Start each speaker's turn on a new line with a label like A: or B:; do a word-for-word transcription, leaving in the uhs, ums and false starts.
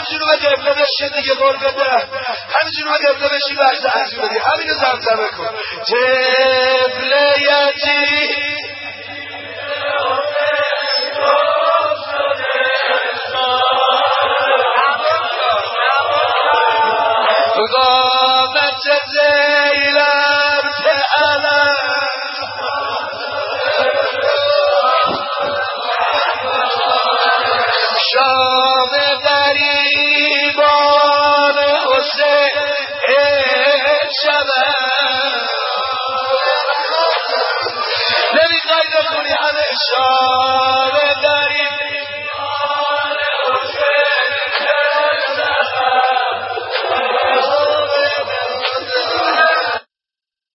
A: همینجور به قبله بشین دیگه قول بده، همینجور به قبله بشین وقت عزیز بدی، همینو زمزمه کن. قبله یتی قامت زیلم فعلا شام غریبان حسین شبه نمیخوای بخونی همه شام